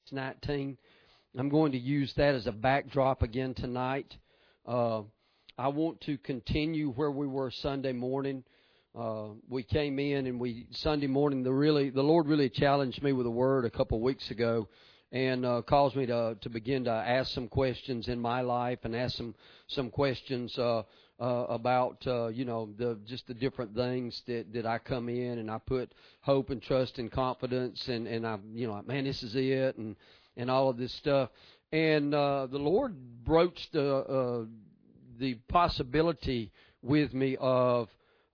19. I'm going to use that as a backdrop again tonight. I want to continue where we were Sunday morning. We came in and Sunday morning, the Lord really challenged me with a word a couple of weeks ago, and caused me to begin to ask some questions in my life and ask some questions about just the different things that I come in and I put hope and trust and confidence and I man, this is it and all of this stuff. And the Lord broached the possibility with me of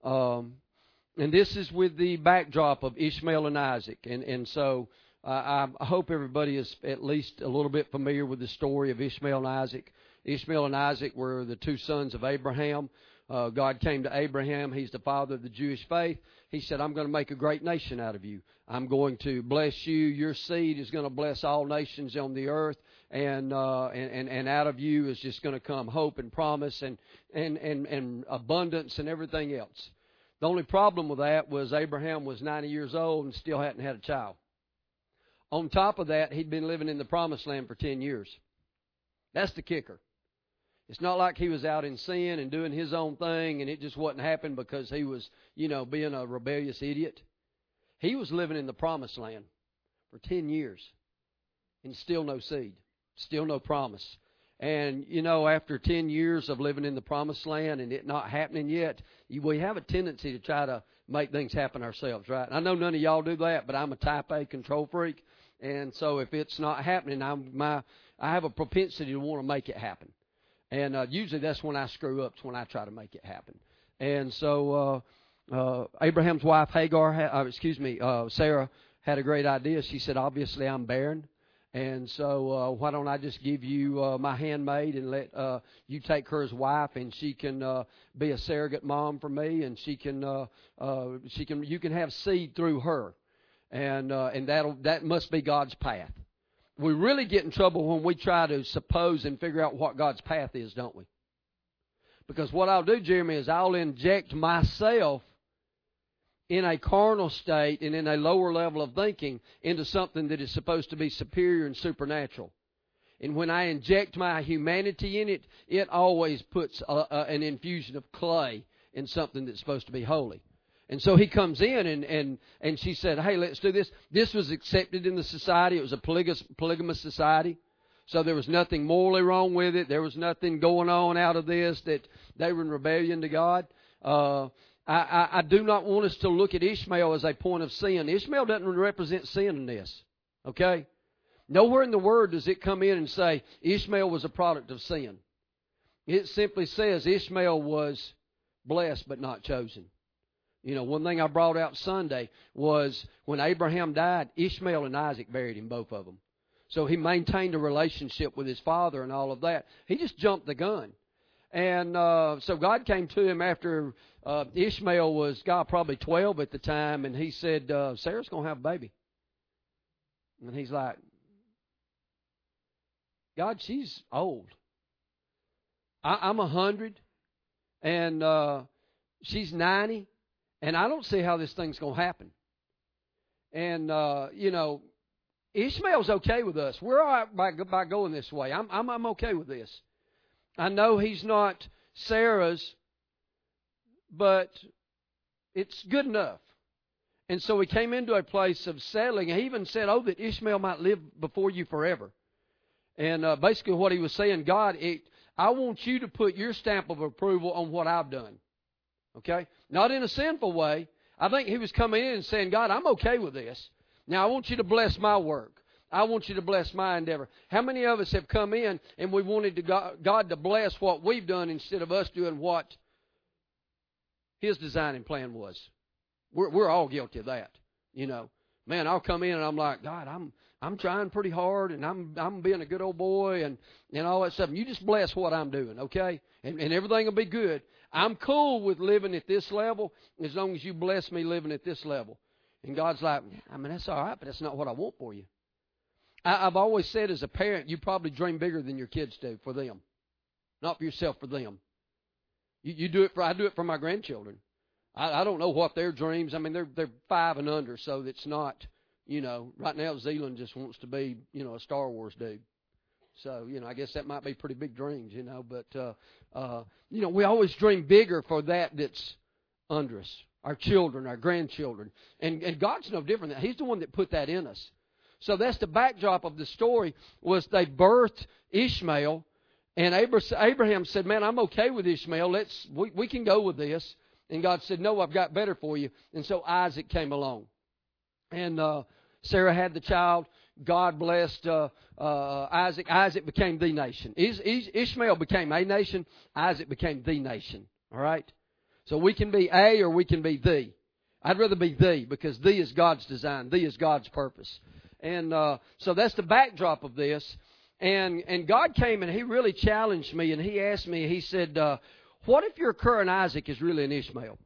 and this is with the backdrop of Ishmael and Isaac, and so I hope everybody is at least a little bit familiar with the story of Ishmael and Isaac. Ishmael and Isaac were the two sons of Abraham. God came to Abraham. He's the father of the Jewish faith. He said, I'm going to make a great nation out of you. I'm going to bless you. Your seed is going to bless all nations on the earth. And out of you is just going to come hope and promise and abundance and everything else. The only problem with that was Abraham was 90 years old and still hadn't had a child. On top of that, he'd been living in the promised land for 10 years. That's the kicker. It's not like he was out in sin and doing his own thing and it just wasn't happening because he was, being a rebellious idiot. He was living in the promised land for 10 years and still no seed, still no promise. And, after 10 years of living in the promised land and it not happening yet, we have a tendency to try to make things happen ourselves, right? I know none of y'all do that, but I'm a type A control freak. And so if it's not happening, I have a propensity to want to make it happen. And usually that's when I screw up, it's when I try to make it happen. And so Abraham's wife, Sarah, had a great idea. She said, obviously I'm barren. And so why don't I just give you my handmaid and let you take her as wife, and she can be a surrogate mom for me, and you can have seed through her. And that must be God's path. We really get in trouble when we try to suppose and figure out what God's path is, don't we? Because what I'll do, Jeremy, is I'll inject myself in a carnal state and in a lower level of thinking into something that is supposed to be superior and supernatural. And when I inject my humanity in it, it always puts an infusion of clay in something that's supposed to be holy. And so he comes in and she said, hey, let's do this. This was accepted in the society. It was a polygamous society. So there was nothing morally wrong with it. There was nothing going on out of this that they were in rebellion to God. I do not want us to look at Ishmael as a point of sin. Ishmael doesn't represent sin in this. Okay? Nowhere in the Word does it come in and say Ishmael was a product of sin. It simply says Ishmael was blessed but not chosen. One thing I brought out Sunday was when Abraham died, Ishmael and Isaac buried him, both of them. So he maintained a relationship with his father and all of that. He just jumped the gun. And so God came to him after Ishmael was, probably 12 at the time, and he said, Sarah's going to have a baby. And he's like, God, she's old. I'm 100, and she's 90. And I don't see how this thing's going to happen. And, Ishmael's okay with us. We're all right by going this way. I'm okay with this. I know he's not Sarah's, but it's good enough. And so he came into a place of settling. He even said, that Ishmael might live before you forever. And basically what he was saying, God, I want you to put your stamp of approval on what I've done. Okay? Not in a sinful way. I think he was coming in and saying, God, I'm okay with this. Now I want you to bless my work. I want you to bless my endeavor. How many of us have come in and we wanted God to bless what we've done instead of us doing what His design and plan was? We're all guilty of that. Man, I'll come in and I'm like, God, I'm trying pretty hard and I'm being a good old boy and all that stuff. And you just bless what I'm doing, okay? And everything will be good. I'm cool with living at this level as long as you bless me living at this level. And God's like, that's all right, but that's not what I want for you. I've always said as a parent, you probably dream bigger than your kids do for them. Not for yourself, for them. You do it I do it for my grandchildren. I don't know what their dreams, they're 5 and under, so it's not Right now Zealand just wants to be, a Star Wars dude. So, I guess that might be pretty big dreams, but, we always dream bigger for that's under us, our children, our grandchildren. And God's no different. He's the one that put that in us. So that's the backdrop of the story, was they birthed Ishmael, and Abraham said, man, I'm okay with Ishmael. We can go with this. And God said, no, I've got better for you. And so Isaac came along. And Sarah had the child. God blessed Isaac. Isaac became the nation. Ishmael became a nation. Isaac became the nation. All right? So we can be a or we can be the. I'd rather be the, because the is God's design. The is God's purpose. And so that's the backdrop of this. And God came and He really challenged me, and He asked me, He said, what if your current Isaac is really an Ishmael?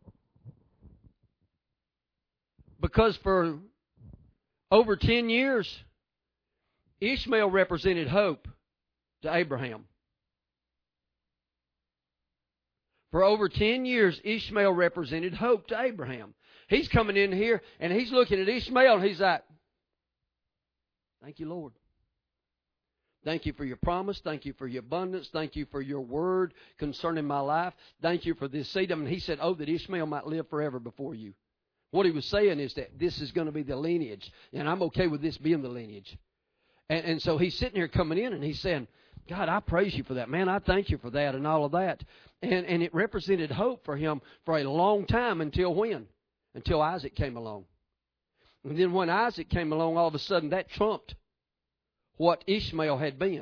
Because for over 10 years, Ishmael represented hope to Abraham. For over 10 years, Ishmael represented hope to Abraham. He's coming in here, and he's looking at Ishmael, and he's like, thank you, Lord. Thank you for your promise. Thank you for your abundance. Thank you for your word concerning my life. Thank you for this seed. He said, that Ishmael might live forever before you. What he was saying is that this is going to be the lineage, and I'm okay with this being the lineage. And so he's sitting here coming in, and he's saying, God, I praise you for that. Man, I thank you for that and all of that. And it represented hope for him for a long time. Until when? Until Isaac came along. And then when Isaac came along, all of a sudden that trumped what Ishmael had been.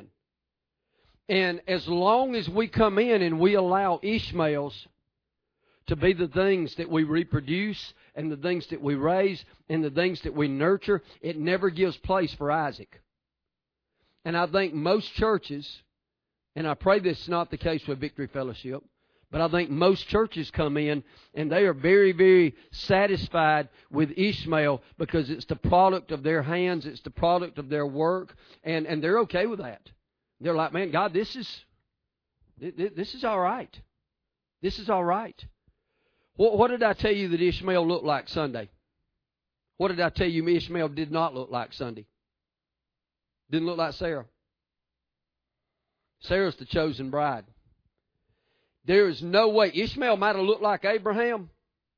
And as long as we come in and we allow Ishmaels to be the things that we reproduce and the things that we raise and the things that we nurture, it never gives place for Isaac. And I think most churches, and I pray this is not the case with Victory Fellowship, but I think most churches come in and they are very, very satisfied with Ishmael because it's the product of their hands, it's the product of their work, and they're okay with that. They're like, man, God, this is all right. This is all right. What did I tell you that Ishmael looked like Sunday? What did I tell you Ishmael did not look like Sunday? Didn't look like Sarah. Sarah's the chosen bride. There is no way. Ishmael might have looked like Abraham,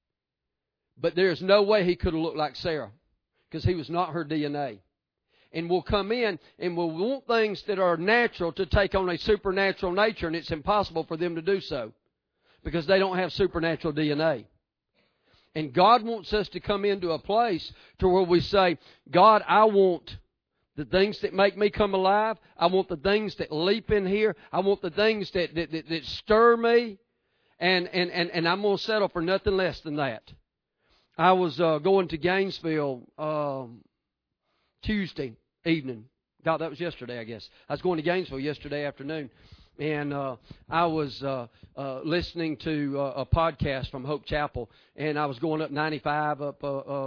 but there is no way he could have looked like Sarah, because he was not her DNA. And we'll come in and we'll want things that are natural to take on a supernatural nature, and it's impossible for them to do so because they don't have supernatural DNA. And God wants us to come into a place to where we say, God, I want the things that make me come alive. I want the things that leap in here. I want the things that stir me. And I'm going to settle for nothing less than that. I was going to Gainesville Tuesday evening. God, that was yesterday, I guess. I was going to Gainesville yesterday afternoon. And I was listening to a podcast from Hope Chapel, and I was going up 95 up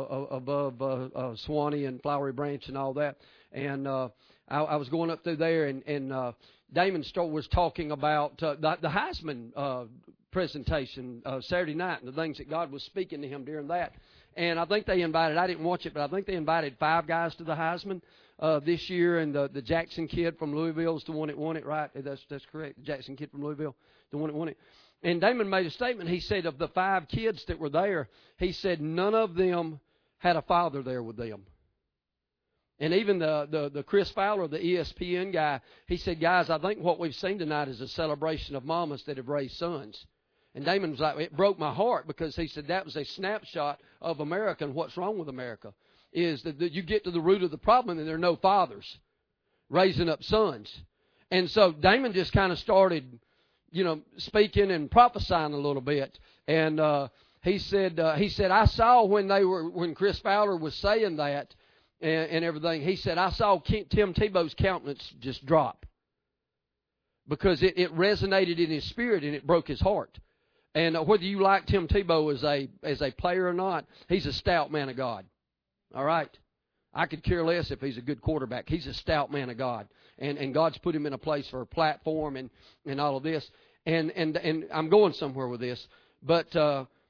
above Swanee and Flowery Branch and all that. And I was going up through there, and Damon was talking about the Heisman presentation Saturday night and the things that God was speaking to him during that. And I think they invited, I didn't watch it, but I think they invited 5 guys to the Heisman this year, and the Jackson kid from Louisville is the one that won it, right? That's correct. The Jackson kid from Louisville, the one that won it. And Damon made a statement. He said of the 5 kids that were there, he said none of them had a father there with them. And even the Chris Fowler, the ESPN guy, he said, guys, I think what we've seen tonight is a celebration of mamas that have raised sons. And Damon was like, it broke my heart, because he said that was a snapshot of America and what's wrong with America. Is that you get to the root of the problem and there are no fathers raising up sons. And so Damon just kind of started, speaking and prophesying a little bit. And he said, I saw when Chris Fowler was saying that and everything, he said, I saw Tim Tebow's countenance just drop. Because it resonated in his spirit and it broke his heart. And whether you like Tim Tebow as a player or not, he's a stout man of God. All right? I could care less if he's a good quarterback. He's a stout man of God. And God's put him in a place for a platform and all of this. And I'm going somewhere with this. But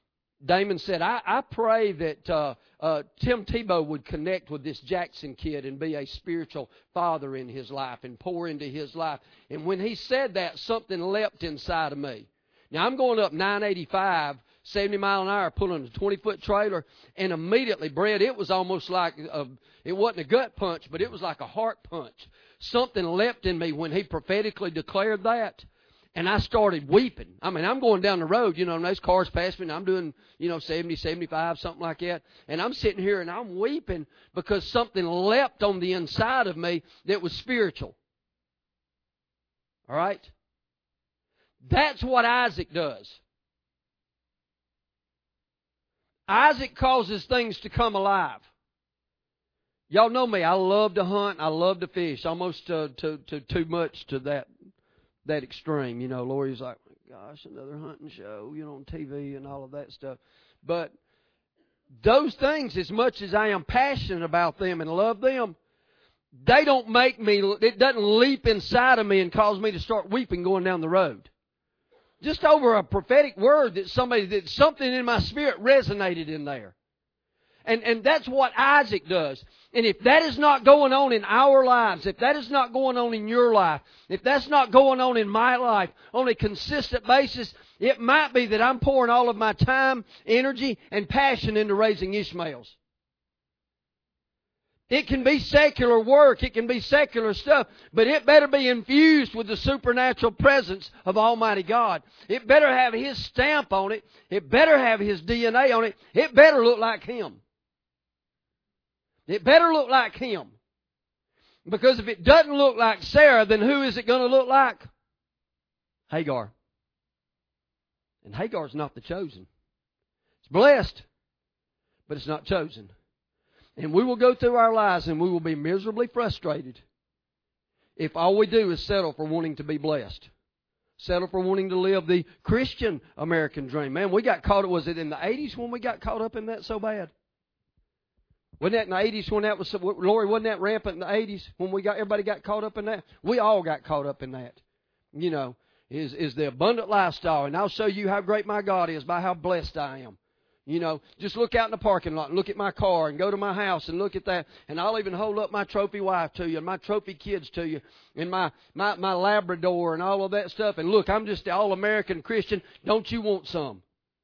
Damon said, I pray that Tim Tebow would connect with this Jackson kid and be a spiritual father in his life and pour into his life. And when he said that, something leapt inside of me. Now, I'm going up 985, 70 mile an hour, pulling a 20-foot trailer, and immediately, Brett, it was almost like, it wasn't a gut punch, but it was like a heart punch. Something leapt in me when he prophetically declared that. And I started weeping. I mean, I'm going down the road, and those cars pass me, and I'm doing, 70, 75, something like that. And I'm sitting here, and I'm weeping because something leapt on the inside of me that was spiritual. All right? That's what Isaac does. Isaac causes things to come alive. Y'all know me. I love to hunt. I love to fish. Almost to too much to that extreme. Lori's like, gosh, another hunting show, on TV and all of that stuff. But those things, as much as I am passionate about them and love them, they don't make me, it doesn't leap inside of me and cause me to start weeping going down the road. Just over a prophetic word that something in my spirit resonated in there. And that's what Isaac does. And if that is not going on in our lives, if that is not going on in your life, if that's not going on in my life on a consistent basis, it might be that I'm pouring all of my time, energy, and passion into raising Ishmaels. It can be secular work, it can be secular stuff, but it better be infused with the supernatural presence of Almighty God. It better have His stamp on it. It better have His DNA on it. It better look like Him. It better look like Him. Because if it doesn't look like Sarah, then who is it going to look like? Hagar. And Hagar's not the chosen. It's blessed, but it's not chosen. And we will go through our lives and we will be miserably frustrated if all we do is settle for wanting to be blessed. Settle for wanting to live the Christian American dream. Man, we got caught, was it in the 80s when we got caught up in that so bad? Wasn't that in the 80s when that was, Lori, wasn't that rampant in the 80s when everybody got caught up in that? We all got caught up in that. Is the abundant lifestyle. And I'll show you how great my God is by how blessed I am. Just look out in the parking lot and look at my car and go to my house and look at that. And I'll even hold up my trophy wife to you and my trophy kids to you and my Labrador and all of that stuff. And look, I'm just the all-American Christian. Don't you want some?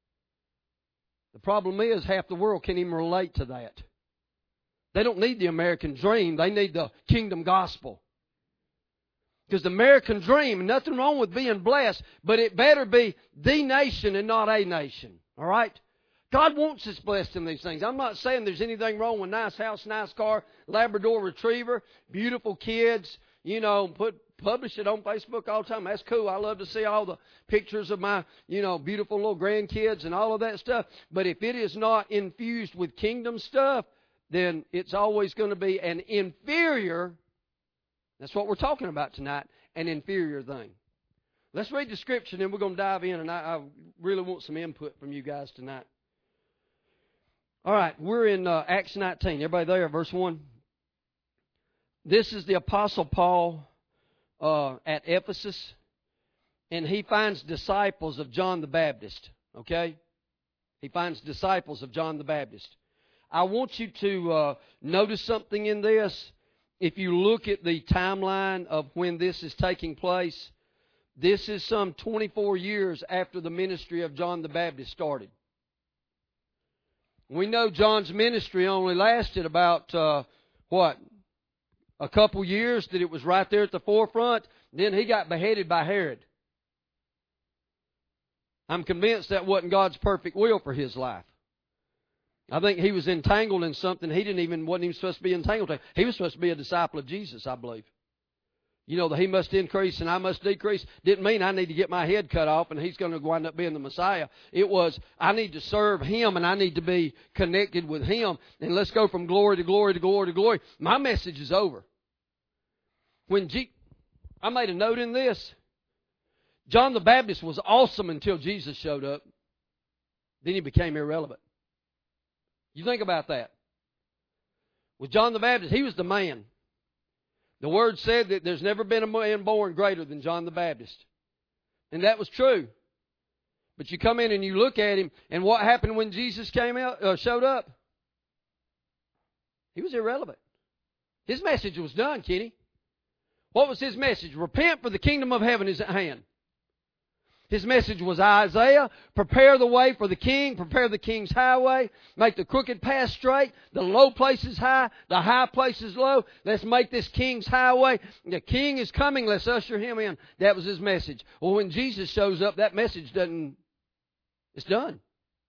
The problem is half the world can't even relate to that. They don't need the American dream. They need the kingdom gospel. Because the American dream, nothing wrong with being blessed, but it better be the nation and not a nation. All right? God wants us blessed in these things. I'm not saying there's anything wrong with nice house, nice car, Labrador Retriever, beautiful kids, publish it on Facebook all the time. That's cool. I love to see all the pictures of my, beautiful little grandkids and all of that stuff. But if it is not infused with kingdom stuff, then it's always going to be an inferior, that's what we're talking about tonight, an inferior thing. Let's read the scripture, and then we're going to dive in, and I really want some input from you guys tonight. All right, we're in Acts 19. Everybody there, verse 1? This is the Apostle Paul at Ephesus, and he finds disciples of John the Baptist, okay? He finds disciples of John the Baptist. I want you to notice something in this. If you look at the timeline of when this is taking place, this is some 24 years after the ministry of John the Baptist started. We know John's ministry only lasted about, a couple years, that it was right there at the forefront. Then he got beheaded by Herod. I'm convinced that wasn't God's perfect will for his life. I think he was entangled in something wasn't even supposed to be entangled in. He was supposed to be a disciple of Jesus, I believe. That he must increase and I must decrease didn't mean I need to get my head cut off and he's going to wind up being the Messiah. It was, I need to serve Him and I need to be connected with Him. And let's go from glory to glory to glory to glory. My message is over. I made a note in this. John the Baptist was awesome until Jesus showed up. Then he became irrelevant. You think about that. With John the Baptist, he was the man. The Word said that there's never been a man born greater than John the Baptist. And that was true. But you come in and you look at him, and what happened when Jesus showed up? He was irrelevant. His message was done, Kenny. What was his message? Repent, for the kingdom of heaven is at hand. His message was Isaiah, prepare the way for the king, prepare the king's highway, make the crooked path straight, the low places high, the high places low. Let's make this king's highway. The king is coming, let's usher him in. That was his message. Well, when Jesus shows up, that message it's done.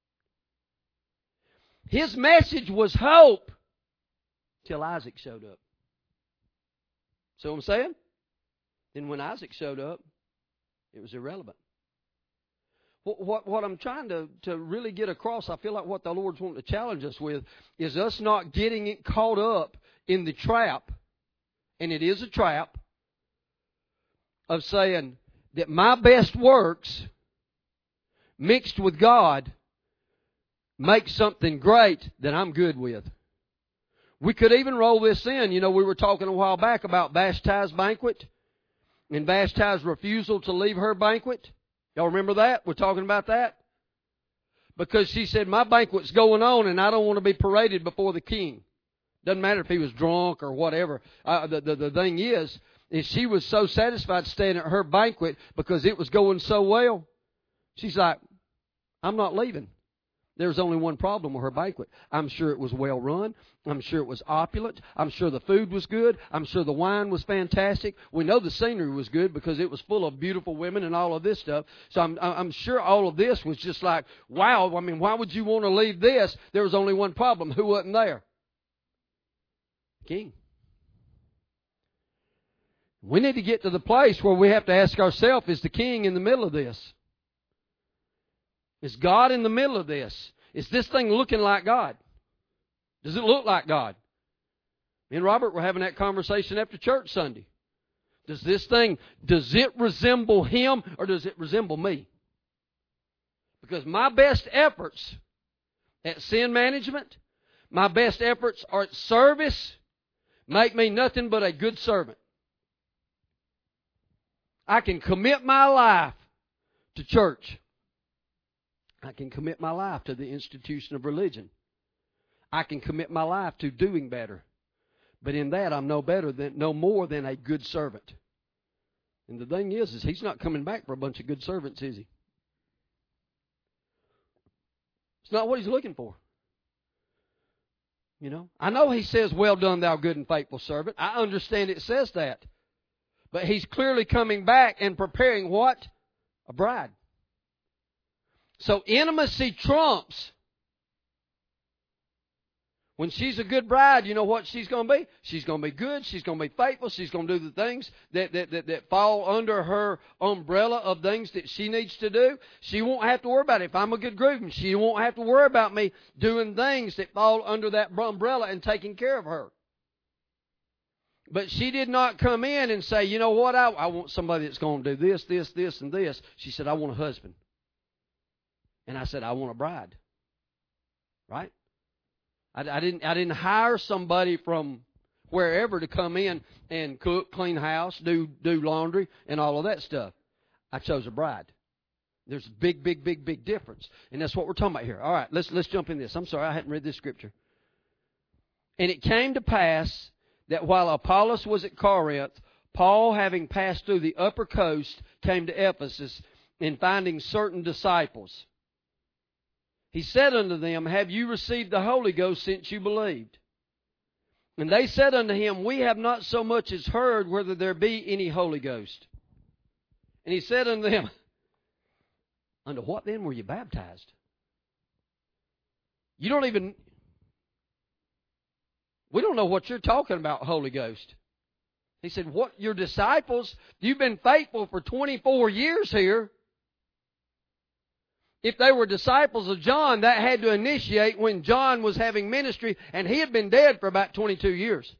His message was hope till Isaac showed up. See what I'm saying? Then when Isaac showed up, it was irrelevant. What I'm trying to really get across, I feel like what the Lord's wanting to challenge us with, is us not getting it caught up in the trap, and it is a trap, of saying that my best works mixed with God make something great that I'm good with. We could even roll this in. You know, we were talking a while back about Vashti's banquet and Vashti's refusal to leave her banquet. Y'all remember that? We're talking about that? Because she said, my banquet's going on and I don't want to be paraded before the king. Doesn't matter if he was drunk or whatever. The thing is she was so satisfied staying at her banquet because it was going so well. She's like, I'm not leaving. There's only one problem with her banquet. I'm sure it was well run. I'm sure it was opulent. I'm sure the food was good. I'm sure the wine was fantastic. We know the scenery was good because it was full of beautiful women and all of this stuff. So I'm sure all of this was just like, wow, I mean, why would you want to leave this? There was only one problem. Who wasn't there? King. We need to get to the place where we have to ask ourselves, is the king in the middle of this? Is God in the middle of this? Is this thing looking like God? Does it look like God? Me and Robert were having that conversation after church Sunday. Does it resemble Him or does it resemble me? Because my best efforts at sin management, my best efforts at service, make me nothing but a good servant. I can commit my life to church. I can commit my life to the institution of religion. I can commit my life to doing better. But in that, I'm no more than a good servant. And the thing is He's not coming back for a bunch of good servants, is He? It's not what He's looking for. You know, I know He says, well done, thou good and faithful servant. I understand it says that. But He's clearly coming back and preparing what? A bride. So intimacy trumps. When she's a good bride, you know what she's going to be? She's going to be good. She's going to be faithful. She's going to do the things that fall under her umbrella of things that she needs to do. She won't have to worry about it. If I'm a good groom, she won't have to worry about me doing things that fall under that umbrella and taking care of her. But she did not come in and say, you know what, I want somebody that's going to do this, this, this, and this. She said, I want a husband. And I said, I want a bride. Right? I didn't hire somebody from wherever to come in and cook, clean house, do laundry, and all of that stuff. I chose a bride. There's a big difference. And that's what we're talking about here. All right, let's jump in this. I'm sorry, I hadn't read this scripture. And it came to pass that while Apollos was at Corinth, Paul, having passed through the upper coast, came to Ephesus, and finding certain disciples, he said unto them, have you received the Holy Ghost since you believed? And they said unto him, we have not so much as heard whether there be any Holy Ghost. And he said unto them, unto what then were you baptized? We don't know what you're talking about, Holy Ghost. He said, what, your disciples? You've been faithful for 24 years here. If they were disciples of John, that had to initiate when John was having ministry, and he had been dead for about 22 years.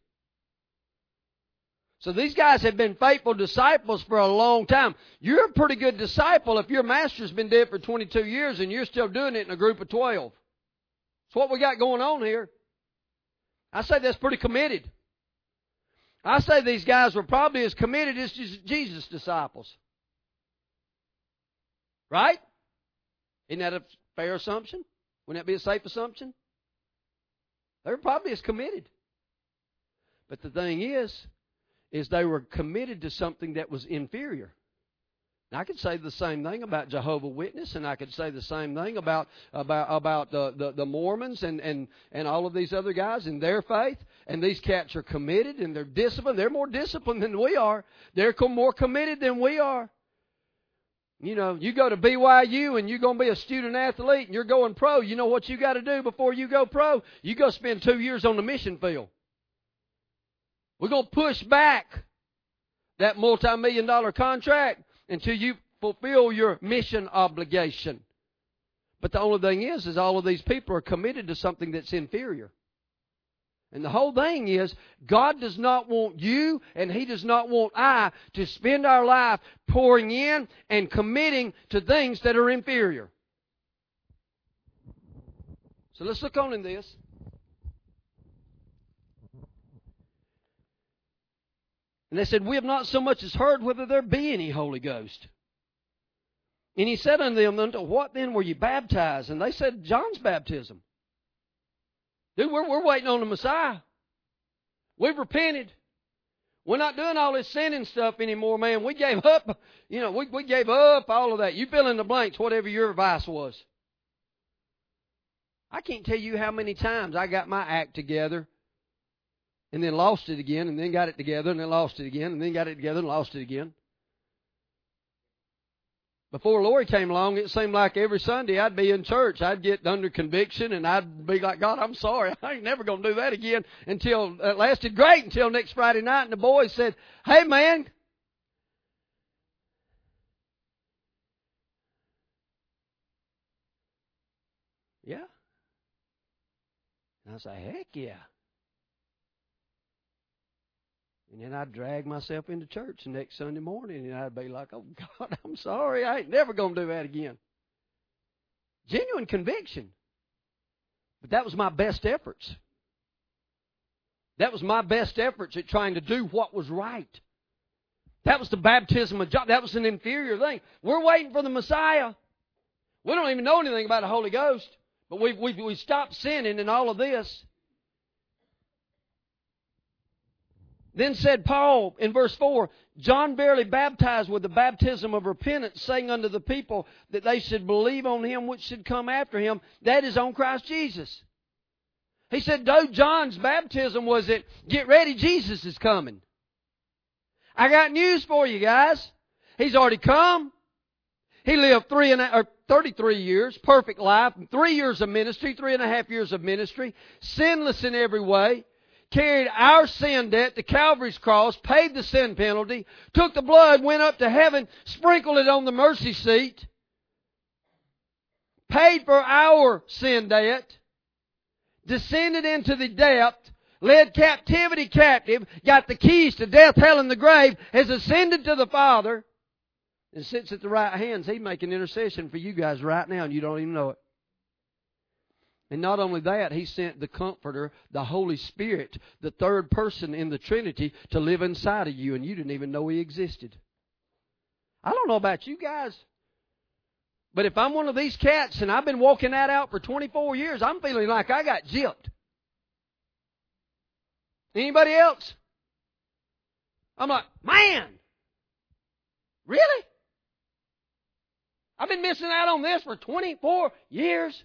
So these guys have been faithful disciples for a long time. You're a pretty good disciple if your master's been dead for 22 years and you're still doing it in a group of 12. That's what we got going on here. I say that's pretty committed. I say these guys were probably as committed as Jesus' disciples. Right? Isn't that a fair assumption? Wouldn't that be a safe assumption? They were probably as committed. But the thing is they were committed to something that was inferior. Now, I could say the same thing about Jehovah's Witness, and I could say the same thing about the Mormons and all of these other guys in their faith. And these cats are committed and they're disciplined. They're more disciplined than we are. They're more committed than we are. You know, you go to BYU and you're going to be a student athlete and you're going pro. You know what you got to do before you go pro? You go spend 2 years on the mission field. We're going to push back that multi-million-dollar contract until you fulfill your mission obligation. But the only thing is all of these people are committed to something that's inferior. And the whole thing is, God does not want you and He does not want I to spend our life pouring in and committing to things that are inferior. So let's look on in this. And they said, we have not so much as heard whether there be any Holy Ghost. And He said unto them, unto what then were you baptized? And they said, John's baptism. Dude, we're waiting on the Messiah. We've repented. We're not doing all this sinning stuff anymore, man. We gave up, we gave up all of that. You fill in the blanks, whatever your advice was. I can't tell you how many times I got my act together and then lost it again, and then got it together and then lost it again, and then got it together and lost it again. Before Lori came along, it seemed like every Sunday I'd be in church. I'd get under conviction, and I'd be like, God, I'm sorry. I ain't never going to do that again. Until it lasted great until next Friday night, and the boys said, hey, man. Yeah. And I said, heck yeah. And then I'd drag myself into church the next Sunday morning, and I'd be like, oh, God, I'm sorry. I ain't never going to do that again. Genuine conviction. But that was my best efforts. That was my best efforts at trying to do what was right. That was the baptism of John. That was an inferior thing. We're waiting for the Messiah. We don't even know anything about the Holy Ghost, but we stopped sinning in all of this. Then said Paul in verse 4, John verily baptized with the baptism of repentance, saying unto the people that they should believe on Him which should come after Him, that is on Christ Jesus. He said, though John's baptism was that, get ready, Jesus is coming. I got news for you guys. He's already come. He lived 33 years, perfect life, 3 years of ministry, 3.5 years of ministry, sinless in every way. Carried our sin debt to Calvary's cross, paid the sin penalty, took the blood, went up to heaven, sprinkled it on the mercy seat, paid for our sin debt, descended into the depth, led captivity captive, got the keys to death, hell, and the grave, has ascended to the Father, and sits at the right hands. He's making intercession for you guys right now, and you don't even know it. And not only that, He sent the Comforter, the Holy Spirit, the third person in the Trinity, to live inside of you, and you didn't even know He existed. I don't know about you guys, but if I'm one of these cats and I've been walking that out for 24 years, I'm feeling like I got gypped. Anybody else? I'm like, man, really? I've been missing out on this for 24 years?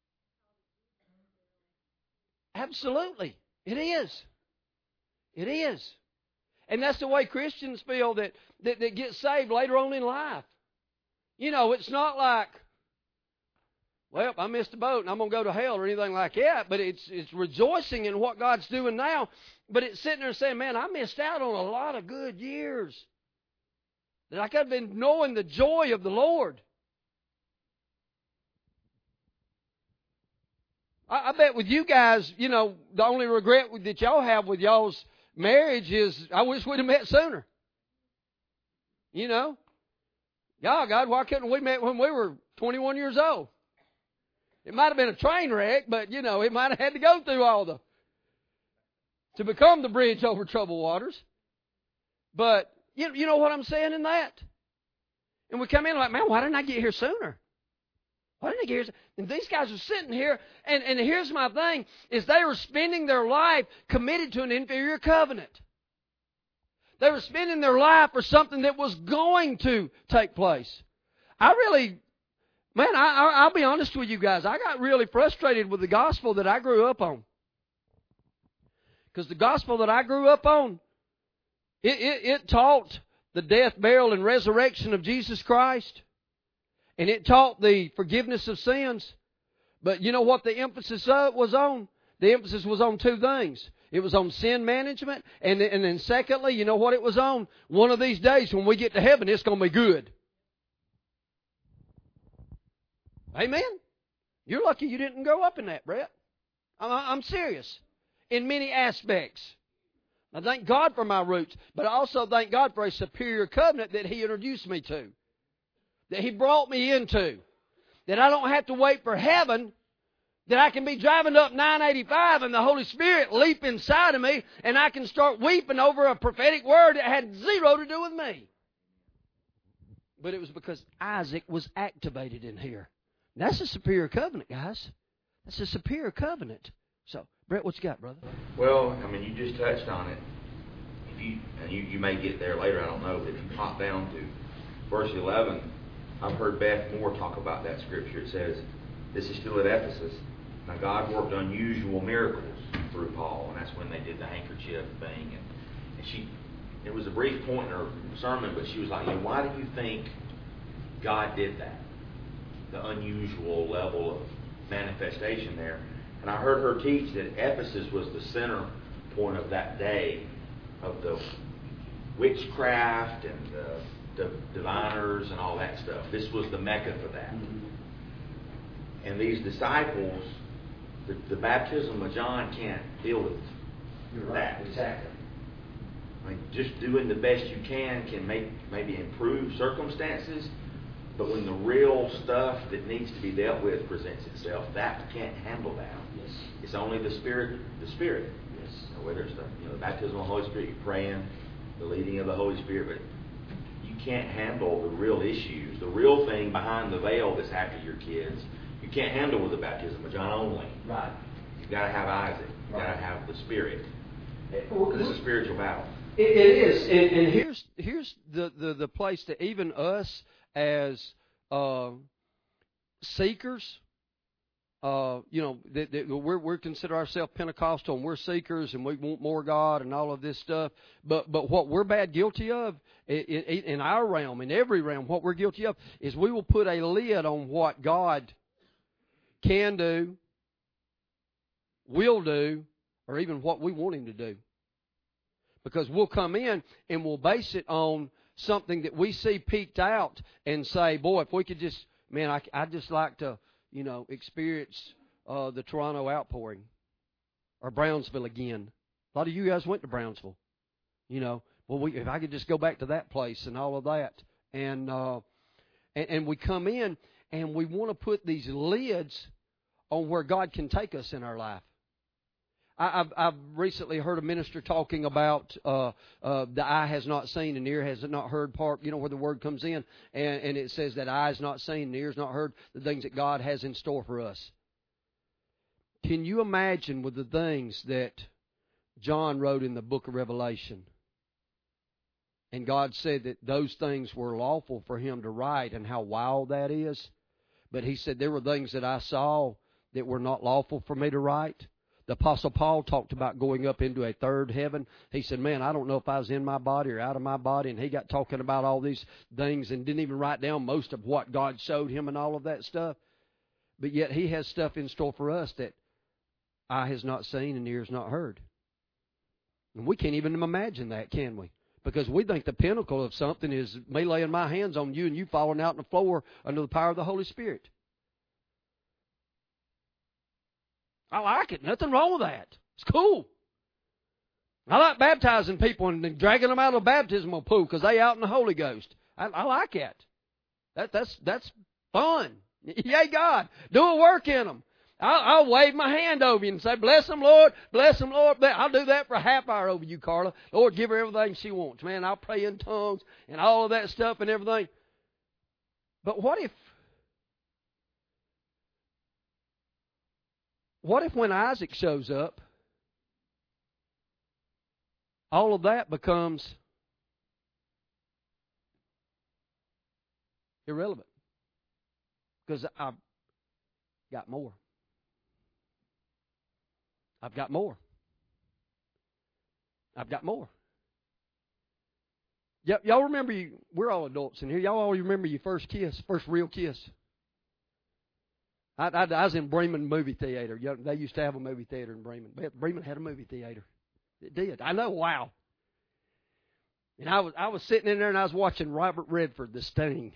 Absolutely. It is. It is. And that's the way Christians feel that get saved later on in life. You know, it's not like, well, I missed the boat and I'm going to go to hell or anything like that. But it's rejoicing in what God's doing now. But it's sitting there saying, man, I missed out on a lot of good years. That I could have been knowing the joy of the Lord. I bet with you guys, you know, the only regret that y'all have with y'all's marriage is, I wish we'd have met sooner. You know? God, why couldn't we met when we were 21 years old? It might have been a train wreck, but, you know, it might have had to go through to become the bridge over troubled waters. But, you know what I'm saying in that? And we come in like, man, why didn't I get here sooner? Why didn't they get here? And these guys are sitting here, and here's my thing, is they were spending their life committed to an inferior covenant. They were spending their life for something that was going to take place. I'll be honest with you guys, I got really frustrated with the gospel that I grew up on. Because the gospel that I grew up on, it taught the death, burial, and resurrection of Jesus Christ. And it taught the forgiveness of sins. But you know what the emphasis was on? The emphasis was on two things. It was on sin management. And then secondly, you know what it was on? One of these days when we get to heaven, it's going to be good. Amen? You're lucky you didn't grow up in that, Brett. I'm serious. In many aspects. I thank God for my roots. But I also thank God for a superior covenant that He introduced me to. That He brought me into. That I don't have to wait for heaven. That I can be driving up 985 and the Holy Spirit leap inside of me and I can start weeping over a prophetic word that had zero to do with me. But it was because Isaac was activated in here. That's a superior covenant, guys. That's a superior covenant. So, Brett, what you got, brother? Well, I mean, you just touched on it. You may get there later, I don't know, but if you pop down to verse 11, I've heard Beth Moore talk about that scripture. It says, this is still at Ephesus. Now, God worked unusual miracles through Paul, and that's when they did the handkerchief thing. And it was a brief point in her sermon, but she was like, why do you think God did that? The unusual level of manifestation there. And I heard her teach that Ephesus was the center point of that day of the witchcraft and the diviners and all that stuff. This was the Mecca for that. Mm-hmm. And these disciples, the baptism of John can't deal with You're that. Right, exactly. I mean, just doing the best you can maybe improve circumstances, but when the real stuff that needs to be dealt with presents itself, that can't handle that. Yes. It's only the Spirit. Yes. Whether it's the baptism of the Holy Spirit, you're praying, the leading of the Holy Spirit, but you can't handle the real issues, the real thing behind the veil that's after your kids. You can't handle with the baptism of John only. Right. You've got to have Isaac. You've got to have the Spirit. This is a spiritual battle. It is, and here's the place that even us as seekers, we consider ourselves Pentecostal and we're seekers and we want more God and all of this stuff. But what we're bad guilty of in our realm, in every realm, what we're guilty of is we will put a lid on what God can do, will do, or even what we want Him to do. Because we'll come in and we'll base it on something that we see peeked out and say, boy, if we could just, I'd just like to, experience the Toronto outpouring or Brownsville again. A lot of you guys went to Brownsville. If I could just go back to that place and all of that. And we come in and we want to put these lids on where God can take us in our life. I've recently heard a minister talking about the eye has not seen and ear has not heard part, where the word comes in. And it says that eye has not seen and ear has not heard the things that God has in store for us. Can you imagine with the things that John wrote in the book of Revelation? And God said that those things were lawful for him to write, and how wild that is. But He said there were things that I saw that were not lawful for me to write. The Apostle Paul talked about going up into a third heaven. He said, I don't know if I was in my body or out of my body. And he got talking about all these things and didn't even write down most of what God showed him and all of that stuff. But yet He has stuff in store for us that eye has not seen and ear has not heard. And we can't even imagine that, can we? Because we think the pinnacle of something is me laying my hands on you and you falling out on the floor under the power of the Holy Spirit. I like it. Nothing wrong with that. It's cool. I like baptizing people and dragging them out of the baptismal pool because they out in the Holy Ghost. I like that. That's fun. Yay, God. Do a work in them. I'll wave my hand over you and say, bless them, Lord. Bless them, Lord. I'll do that for a half hour over you, Carla. Lord, give her everything she wants. Man, I'll pray in tongues and all of that stuff and everything. But what if What if when Isaac shows up, all of that becomes irrelevant? Because I've got more. I've got more. I've got more. Y'all remember we're all adults in here. Y'all all remember your first kiss, first real kiss? I was in Bremen movie theater. They used to have a movie theater in Bremen. Bremen had a movie theater. It did. I know. Wow. And I was sitting in there and I was watching Robert Redford, The Sting.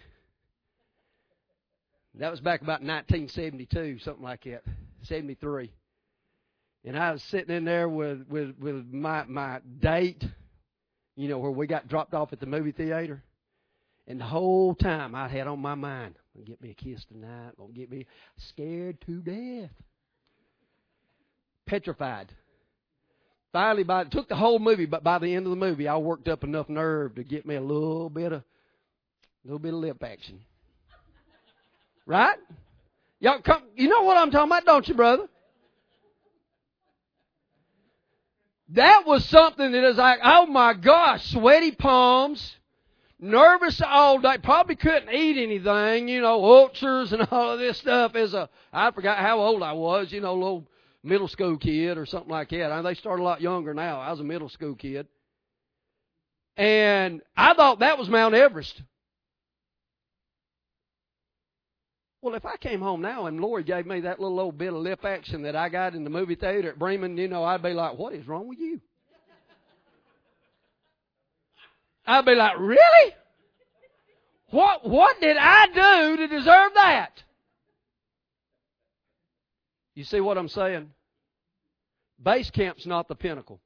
That was back about 1972, something like that, 73. And I was sitting in there with my date, where we got dropped off at the movie theater. And the whole time I had on my mind, gonna get me a kiss tonight, gonna get me scared to death. Petrified. Finally, it took the whole movie, but by the end of the movie, I worked up enough nerve to get me a little bit of lip action. Right? Y'all come, you know what I'm talking about, don't you, brother? That was something that is like, oh my gosh, sweaty palms, nervous all day, probably couldn't eat anything, ulcers and all of this stuff. I forgot how old I was, a little middle school kid or something like that. They start a lot younger now. I was a middle school kid. And I thought that was Mount Everest. Well, if I came home now and Lori gave me that little old bit of lip action that I got in the movie theater at Bremen, I'd be like, what is wrong with you? I'd be like, really? What did I do to deserve that? You see what I'm saying? Base camp's not the pinnacle.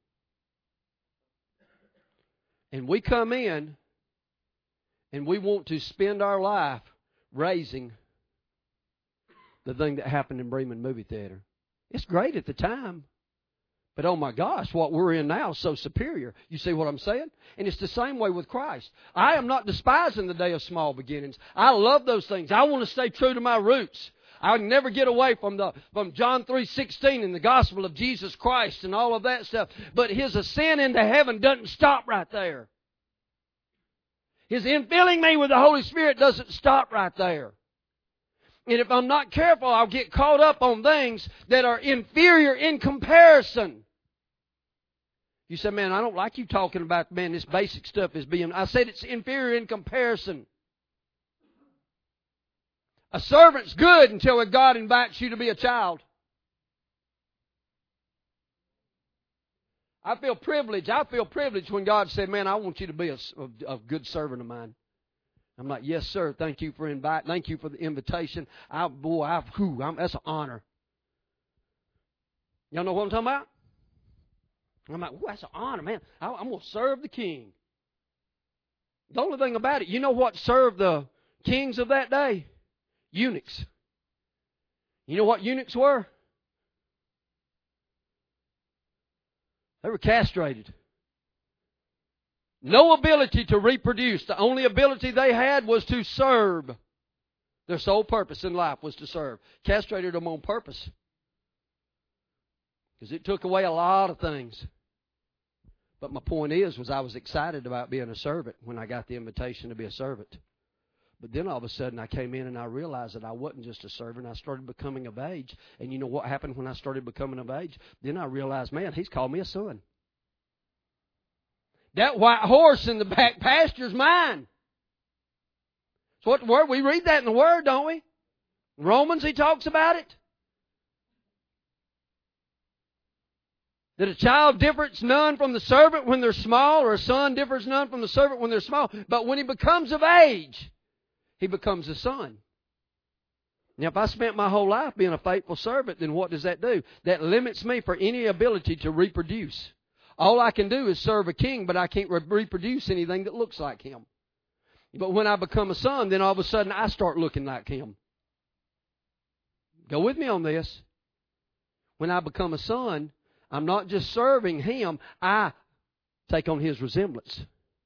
And we come in and we want to spend our life raising the thing that happened in Bremen movie theater. It's great at the time. But oh my gosh, what we're in now is so superior. You see what I'm saying? And it's the same way with Christ. I am not despising the day of small beginnings. I love those things. I want to stay true to my roots. I can never get away from John 3:16 and the gospel of Jesus Christ and all of that stuff. But His ascent into heaven doesn't stop right there. His infilling me with the Holy Spirit doesn't stop right there. And if I'm not careful, I'll get caught up on things that are inferior in comparison. You say, man, I don't like you talking about, man, this basic stuff is being... I said it's inferior in comparison. A servant's good until God invites you to be a child. I feel privileged. When God said, man, I want you to be a good servant of mine. I'm like, yes, sir. Thank you for inviting. Thank you for the invitation. That's an honor. Y'all know what I'm talking about? I'm like, that's an honor, man. I'm going to serve the king. The only thing about it, you know what served the kings of that day? Eunuchs. You know what eunuchs were? They were castrated. No ability to reproduce. The only ability they had was to serve. Their sole purpose in life was to serve. Castrated them on purpose. Because it took away a lot of things. But my point was I was excited about being a servant when I got the invitation to be a servant. But then all of a sudden I came in and I realized that I wasn't just a servant. I started becoming of age. And you know what happened when I started becoming of age? Then I realized, man, He's called me a son. That white horse in the back pasture's mine. It's what the Word, we read that in the Word, don't we? In Romans, He talks about it. That a child differs none from the servant when they're small, or a son differs none from the servant when they're small. But when he becomes of age, he becomes a son. Now, if I spent my whole life being a faithful servant, then what does that do? That limits me for any ability to reproduce. All I can do is serve a king, but I can't reproduce anything that looks like him. But when I become a son, then all of a sudden I start looking like him. Go with me on this. When I become a son, I'm not just serving him, I take on his resemblance.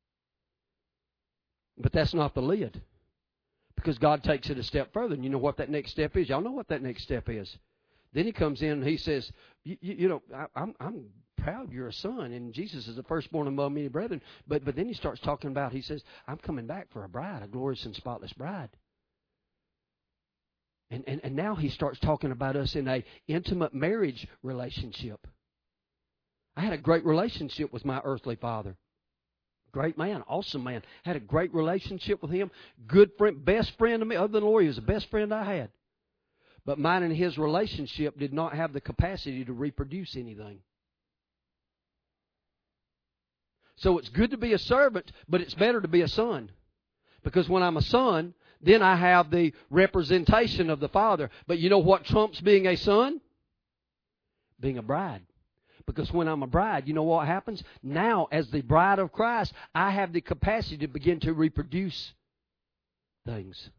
But that's not the lid. Because God takes it a step further. And you know what that next step is? Y'all know what that next step is. Then he comes in and he says, I'm proud you're a son, and Jesus is the firstborn among many brethren. But then he starts talking about, he says, I'm coming back for a bride, a glorious and spotless bride. And now he starts talking about us in a intimate marriage relationship. I had a great relationship with my earthly father. Great man, awesome man. Had a great relationship with him. Good friend, best friend of me. Other than Lori, he was the best friend I had. But mine and his relationship did not have the capacity to reproduce anything. So it's good to be a servant, but it's better to be a son. Because when I'm a son, then I have the representation of the Father. But you know what trumps being a son? Being a bride. Because when I'm a bride, you know what happens? Now, as the bride of Christ, I have the capacity to begin to reproduce things.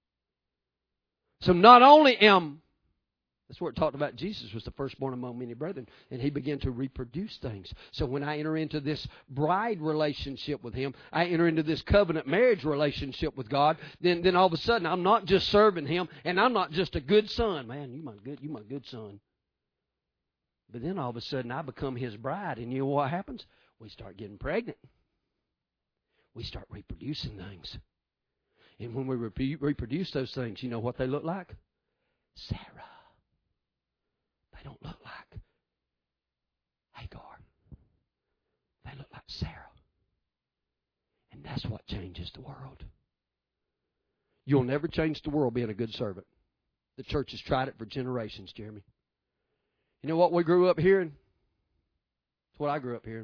So not only that's where it talked about Jesus was the firstborn among many brethren, and he began to reproduce things. So when I enter into this bride relationship with him, I enter into this covenant marriage relationship with God, then all of a sudden I'm not just serving him, and I'm not just a good son. Man, you my good son. But then all of a sudden I become his bride, and you know what happens? We start getting pregnant. We start reproducing things. And when we reproduce those things, you know what they look like? Sarah. They don't look like Hagar. They look like Sarah. And that's what changes the world. You'll never change the world being a good servant. The church has tried it for generations, Jeremy. You know what we grew up hearing? It's what I grew up hearing.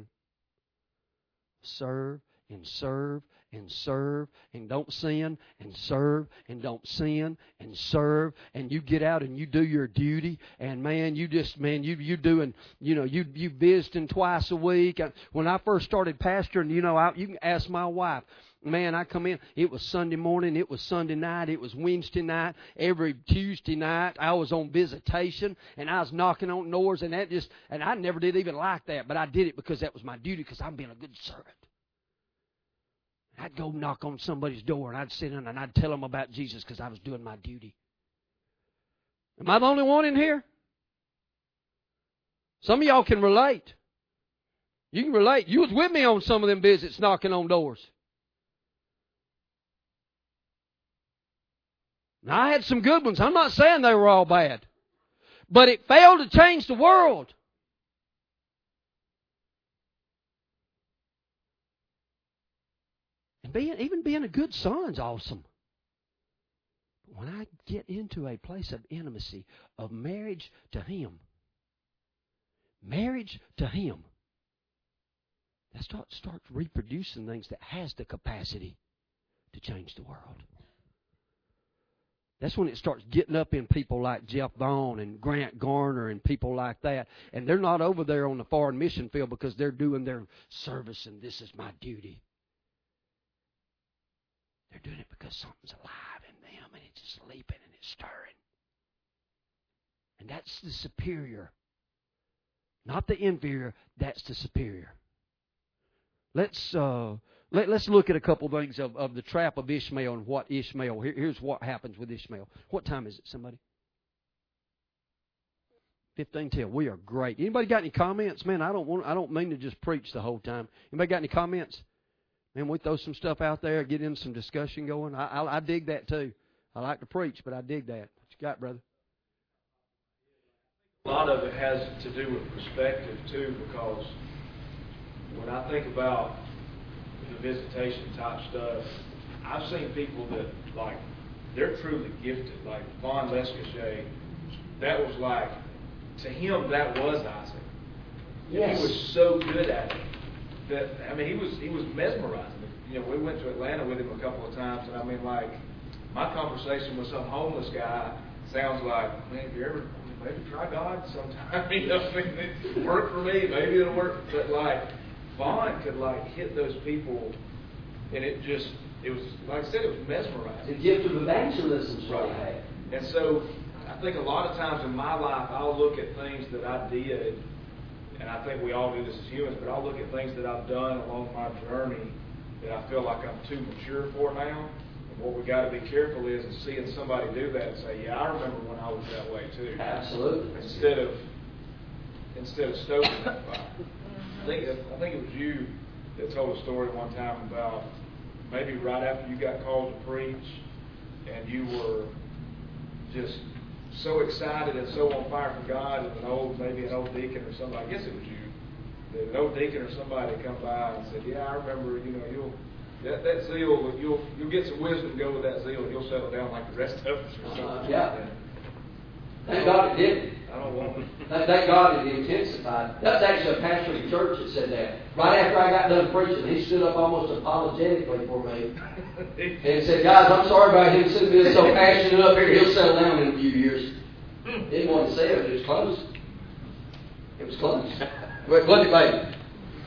Serve and serve and serve and don't sin, and serve and don't sin, and serve, and you get out and you do your duty, and you doing, you visiting twice a week. When I first started pastoring, you can ask my wife. Man, I come in, it was Sunday morning, it was Sunday night, it was Wednesday night, every Tuesday night I was on visitation, and I was knocking on doors, and I never did even like that, but I did it because that was my duty, because I'm being a good servant. I'd go knock on somebody's door, and I'd sit in and I'd tell them about Jesus because I was doing my duty. Am I the only one in here? Some of y'all can relate. You can relate. You was with me on some of them visits knocking on doors. Now, I had some good ones. I'm not saying they were all bad. But it failed to change the world. And even being a good son's awesome. But when I get into a place of intimacy, of marriage to Him, that starts reproducing things that has the capacity to change the world. That's when it starts getting up in people like Jeff Vaughn and Grant Garner and people like that. And they're not over there on the foreign mission field because they're doing their service and this is my duty. They're doing it because something's alive in them and it's just leaping and it's stirring. And that's the superior. Not the inferior, that's the superior. Let's look at a couple things of the trap of Ishmael and what Ishmael. Here's what happens with Ishmael. What time is it, somebody? 15 till. We are great. Anybody got any comments? Man, I don't mean to just preach the whole time. Anybody got any comments? Man, we throw some stuff out there, get in some discussion going. I dig that too. I like to preach, but I dig that. What you got, brother? A lot of it has to do with perspective too, because when I think about the visitation type stuff, I've seen people that, like, they're truly gifted. Like Vaughn Lescachet, that was like, to him, that was Isaac. Yes. He was so good at it that, I mean, he was mesmerizing. You know, we went to Atlanta with him a couple of times, and I mean, like, my conversation with some homeless guy sounds like, man, have you ever, maybe try God sometime? You know, I mean, it worked for me, maybe it'll work. But, like, Vaughn could, like, hit those people, and it was, like I said, it was mesmerizing. The gift of evangelism, right. And so, I think a lot of times in my life, I'll look at things that I did, and I think we all do this as humans, but I'll look at things that I've done along my journey that I feel like I'm too mature for now. what we got to be careful is seeing somebody do that and say, yeah, I remember when I was that way too. Absolutely. Instead of stoking that fire. I think it was you that told a story one time about maybe right after you got called to preach, and you were just so excited and so on fire for God, and maybe an old deacon or somebody, I guess it was you, that an old deacon or somebody come by and said, yeah, I remember, that zeal, you'll get some wisdom to go with that zeal, and you'll settle down like the rest of us or something. Yeah. Thank God it didn't. I don't want it. Thank God it intensified. That's actually a pastor of the church that said that. Right after I got done preaching, he stood up almost apologetically for me and said, guys, I'm sorry about him sitting there so passionate up here. He'll settle down in a few years. Didn't want to say it, but it was close. It was close. But wasn't it, baby?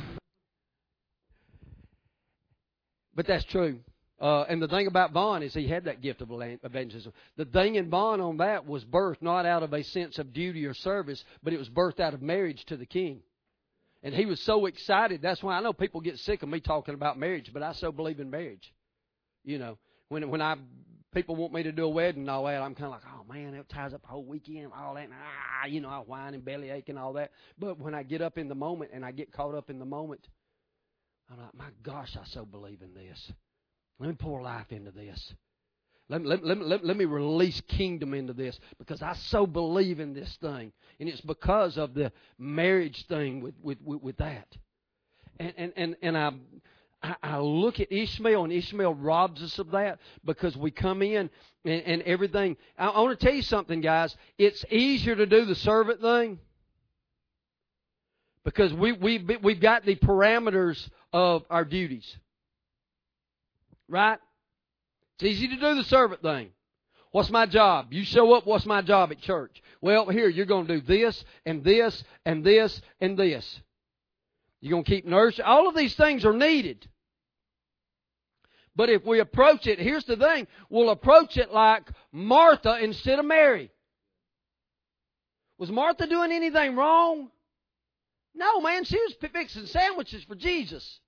But that's true. And the thing about Vaughn is he had that gift of evangelism. The thing in Vaughn on that was birthed not out of a sense of duty or service, but it was birthed out of marriage to the King. And he was so excited. That's why I know people get sick of me talking about marriage, but I so believe in marriage. When people want me to do a wedding and all that, I'm kind of like, oh man, it ties up the whole weekend, all that, and I whine and bellyache and all that. But when I get up in the moment and I get caught up in the moment, I'm like, my gosh, I so believe in this. Let me pour life into this. Let me release kingdom into this, because I so believe in this thing. And it's because of the marriage thing with that. And I look at Ishmael, and Ishmael robs us of that, because we come in and everything. I want to tell you something, guys. It's easier to do the servant thing because we've got the parameters of our duties. Right? It's easy to do the servant thing. What's my job? You show up, what's my job at church? Well, here, you're going to do this, and this, and this, and this. You're going to keep nursing. All of these things are needed. But if we approach it, here's the thing. We'll approach it like Martha instead of Mary. Was Martha doing anything wrong? No, man. She was fixing sandwiches for Jesus.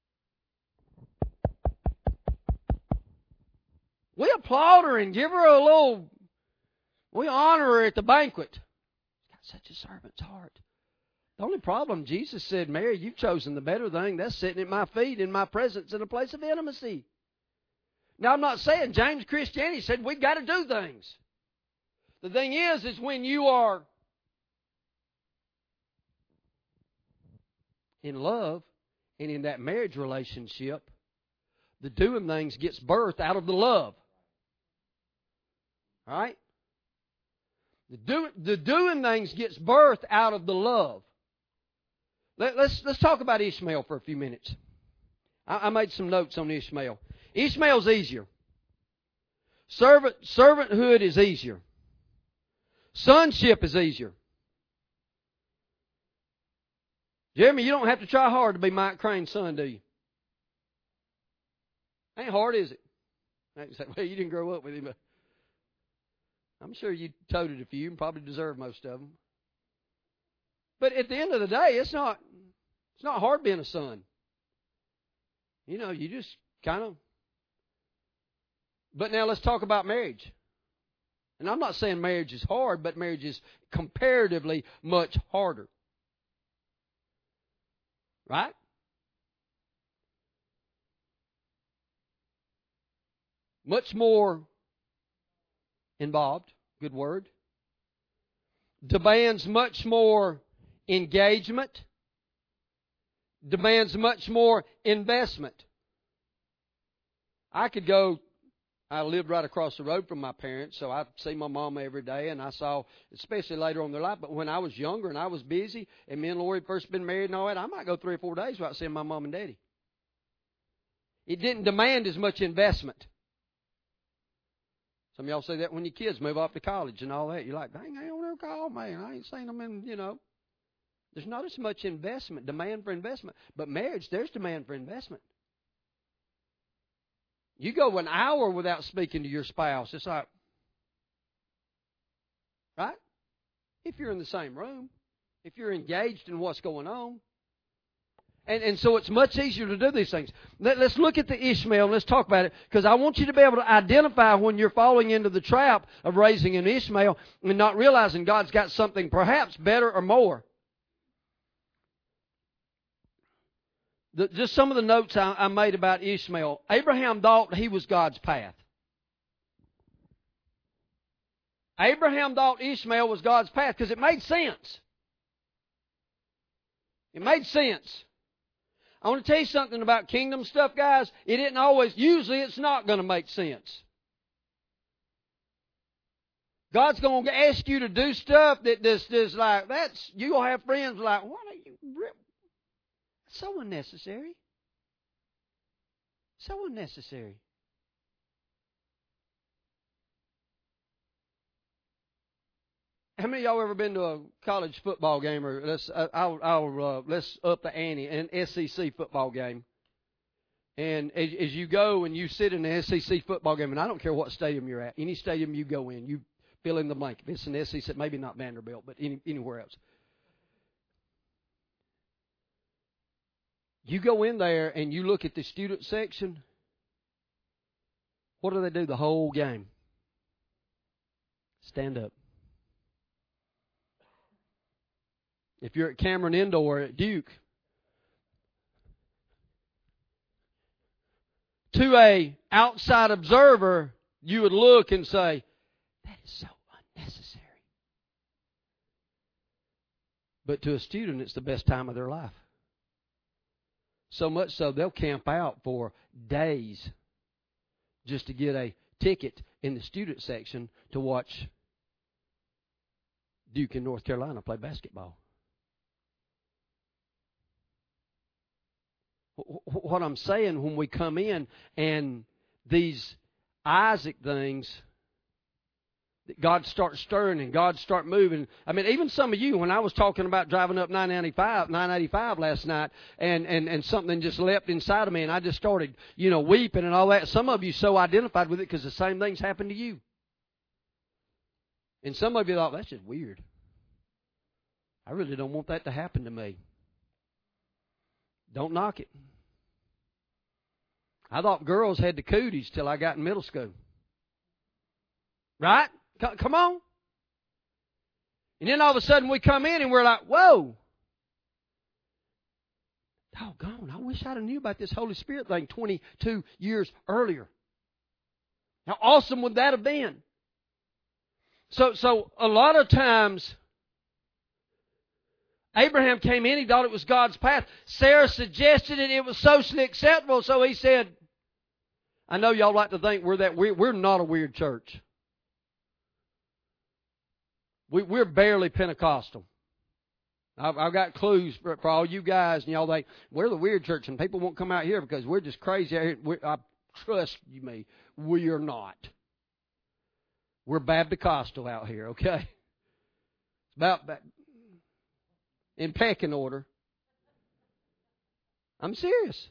We applaud her and give her we honor her at the banquet. She's got such a servant's heart. The only problem, Jesus said, Mary, you've chosen the better thing. That's sitting at my feet in my presence in a place of intimacy. Now, I'm not saying James Christianity said we've got to do things. The thing is when you are in love and in that marriage relationship, the doing things gets birthed out of the love. All right? The doing things gets birthed out of the love. Let's talk about Ishmael for a few minutes. I made some notes on Ishmael. Ishmael's easier. Servanthood is easier. Sonship is easier. Jeremy, you don't have to try hard to be Mike Crane's son, do you? Ain't hard, is it? You say, well, you didn't grow up with him. But I'm sure you toted a few and probably deserve most of them. But at the end of the day, it's not hard being a son. You just kind of. But now let's talk about marriage. And I'm not saying marriage is hard, but marriage is comparatively much harder. Right? Much more involved, good word. Demands much more engagement. Demands much more investment. I lived right across the road from my parents, so I see my mama every day, and I saw, especially later on in their life, but when I was younger and I was busy, and me and Lori first been married and all that, I might go 3 or 4 days without seeing my mom and daddy. It didn't demand as much investment. Some of y'all say that when your kids move off to college and all that. You're like, dang, I don't ever call, man. I ain't seen them in, There's not as much demand for investment. But marriage, there's demand for investment. You go an hour without speaking to your spouse. It's like, right? If you're in the same room. If you're engaged in what's going on. And so it's much easier to do these things. Let's look at the Ishmael and let's talk about it, because I want you to be able to identify when you're falling into the trap of raising an Ishmael and not realizing God's got something perhaps better or more. Just some of the notes I made about Ishmael. Abraham thought he was God's path. Abraham thought Ishmael was God's path because it made sense. It made sense. I want to tell you something about kingdom stuff, guys. It isn't always, usually it's not going to make sense. God's going to ask you to do stuff that is like, you're going to have friends like, what are you, so unnecessary. So unnecessary. How many of y'all ever been to a college football game, or let's up the ante, an SEC football game? And as you go and you sit in the SEC football game, and I don't care what stadium you're at, any stadium you go in, you fill in the blank. If it's an SEC, maybe not Vanderbilt, but anywhere else. You go in there and you look at the student section. What do they do the whole game? Stand up. If you're at Cameron Indoor at Duke, to a outside observer, you would look and say, that is so unnecessary. But to a student, it's the best time of their life. So much so, they'll camp out for days just to get a ticket in the student section to watch Duke in North Carolina play basketball. What I'm saying, when we come in and these Isaac things, God starts stirring and God start moving. I mean, even some of you, when I was talking about driving up 985 last night, and something just leapt inside of me, and I just started, weeping and all that. Some of you so identified with it because the same things happened to you. And some of you thought, that's just weird. I really don't want that to happen to me. Don't knock it. I thought girls had the cooties till I got in middle school. Right? Come on. And then all of a sudden we come in and we're like, whoa. Doggone, I wish I'd have knew about this Holy Spirit thing 22 years earlier. How awesome would that have been? So a lot of times, Abraham came in, he thought it was God's path. Sarah suggested it, it was socially acceptable, so he said, I know y'all like to think we're that weird. We're not a weird church. We're barely Pentecostal. I've got clues for all you guys, and y'all think, we're the weird church, and people won't come out here because we're just crazy out here. I trust you me, we are not. We're Baptist-costal out here, okay? It's about in pecking order. I'm serious.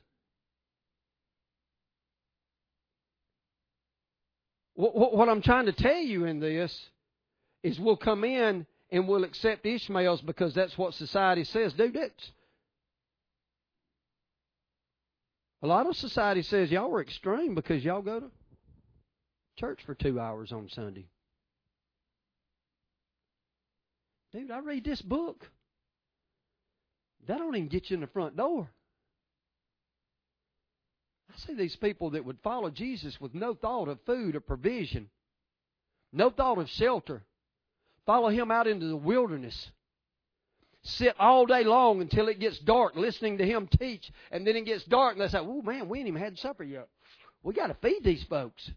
What I'm trying to tell you in this is we'll come in and we'll accept Ishmaels because that's what society says. Dude, that's... A lot of society says y'all are extreme because y'all go to church for 2 hours on Sunday. Dude, I read this book. That don't even get you in the front door. I see these people that would follow Jesus with no thought of food or provision, no thought of shelter. Follow Him out into the wilderness. Sit all day long until it gets dark listening to Him teach. And then it gets dark and they say, oh man, we ain't even had supper yet. We got to feed these folks.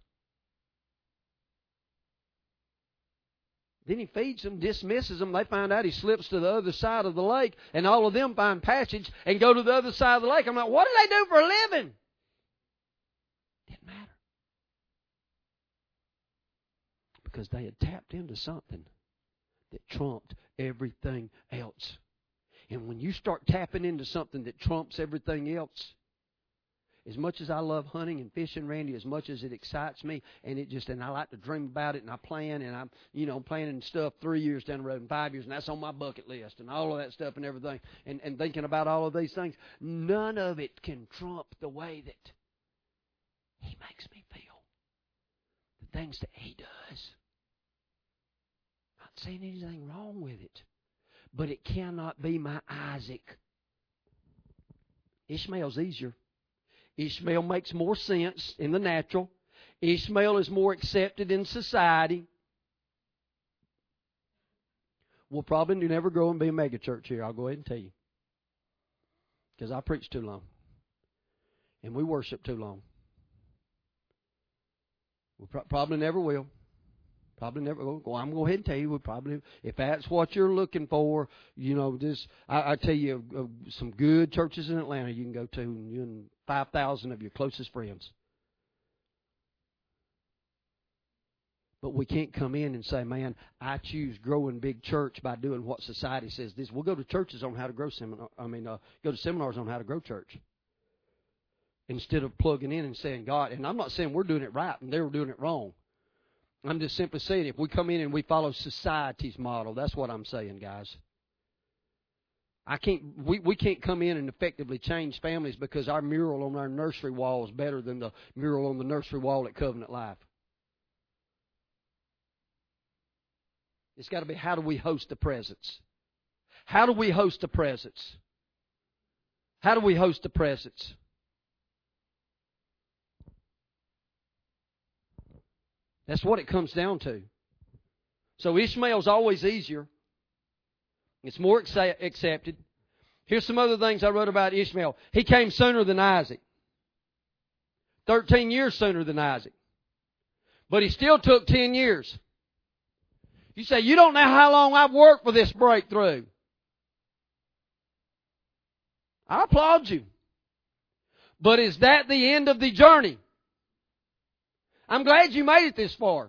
Then He feeds them, dismisses them. They find out He slips to the other side of the lake. And all of them find passage and go to the other side of the lake. I'm like, what do they do for a living? Didn't matter. Because they had tapped into something that trumped everything else. And when you start tapping into something that trumps everything else, as much as I love hunting and fishing, Randy, as much as it excites me, and I like to dream about it, and I plan, and I'm, planning stuff 3 years down the road and 5 years, and that's on my bucket list, and all of that stuff and everything, and thinking about all of these things, none of it can trump the way that He makes me feel. The things that He does. Not saying anything wrong with it, but it cannot be my Isaac. Ishmael's easier. Ishmael makes more sense in the natural. Ishmael is more accepted in society. We'll probably never grow and be a mega church here, I'll go ahead and tell you. Because I preach too long. And we worship too long. We probably never will. Probably never. Well, I'm going to go ahead and tell you, if that's what you're looking for, I tell you, some good churches in Atlanta you can go to, and you and 5,000 of your closest friends. But we can't come in and say, man, I choose growing big church by doing what society says. We'll go to churches on how to grow go to seminars on how to grow church. Instead of plugging in and saying, God, and I'm not saying we're doing it right and they were doing it wrong. I'm just simply saying if we come in and we follow society's model, that's what I'm saying, guys. We can't come in and effectively change families because our mural on our nursery wall is better than the mural on the nursery wall at Covenant Life. It's got to be, how do we host the presence? How do we host the presence? How do we host the presence? That's what it comes down to. So Ishmael's always easier. It's more accepted. Here's some other things I wrote about Ishmael. He came sooner than Isaac. 13 years sooner than Isaac. But he still took 10 years. You say, you don't know how long I've worked for this breakthrough. I applaud you. But is that the end of the journey? I'm glad you made it this far.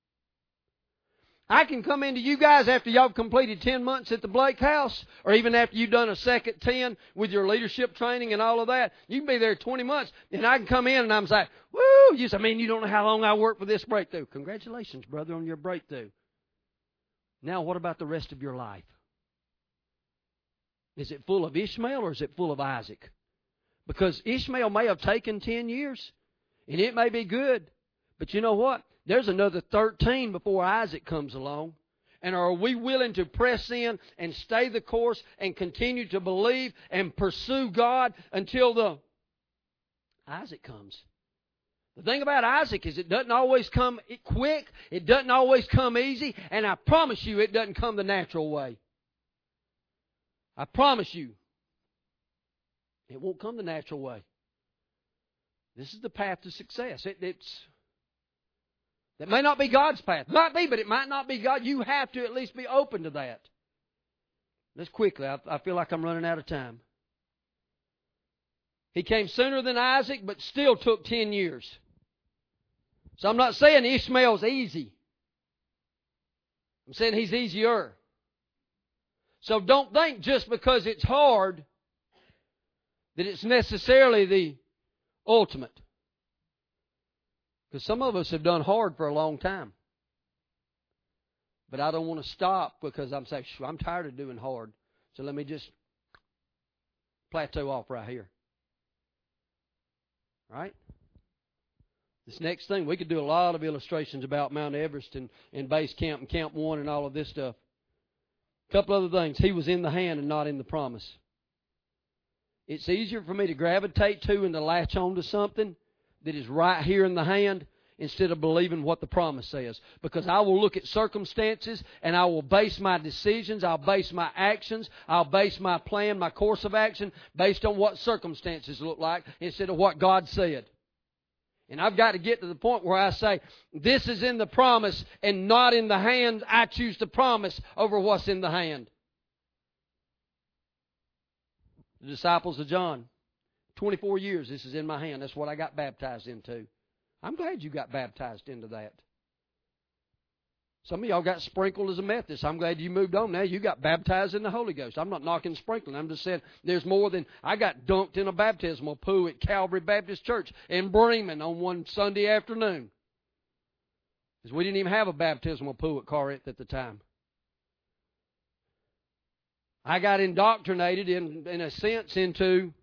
I can come into you guys after y'all have completed 10 months at the Blake House, or even after you've done a second 10 with your leadership training and all of that. You can be there 20 months, and I can come in and I'm like, woo! You say, man, you don't know how long I worked for this breakthrough. Congratulations, brother, on your breakthrough. Now, what about the rest of your life? Is it full of Ishmael or is it full of Isaac? Because Ishmael may have taken 10 years, and it may be good. But you know what? There's another 13 before Isaac comes along. And are we willing to press in and stay the course and continue to believe and pursue God until the Isaac comes? The thing about Isaac is it doesn't always come quick. It doesn't always come easy. And I promise you it doesn't come the natural way. I promise you it won't come the natural way. This is the path to success. That may not be God's path. Might be, but it might not be God. You have to at least be open to that. Let's quickly. I feel like I'm running out of time. He came sooner than Isaac, but still took 10 years. So I'm not saying Ishmael's easy. I'm saying he's easier. So don't think just because it's hard that it's necessarily the ultimate. Because some of us have done hard for a long time. But I don't want to stop because I'm saying, I'm tired of doing hard. So let me just plateau off right here. Right? This next thing, we could do a lot of illustrations about Mount Everest and Base Camp and Camp 1 and all of this stuff. A couple other things. He was in the hand and not in the promise. It's easier for me to gravitate to and to latch on to something that is right here in the hand instead of believing what the promise says. Because I will look at circumstances and I will base my decisions, I'll base my actions, I'll base my plan, my course of action based on what circumstances look like instead of what God said. And I've got to get to the point where I say, this is in the promise and not in the hand. I choose the promise over what's in the hand. The disciples of John. 24 years, this is in my hand. That's what I got baptized into. I'm glad you got baptized into that. Some of y'all got sprinkled as a Methodist. I'm glad you moved on now. You got baptized in the Holy Ghost. I'm not knocking sprinkling. I'm just saying there's more than... I got dunked in a baptismal pool at Calvary Baptist Church in Bremen on one Sunday afternoon. Because we didn't even have a baptismal pool at Corinth at the time. I got indoctrinated in a sense into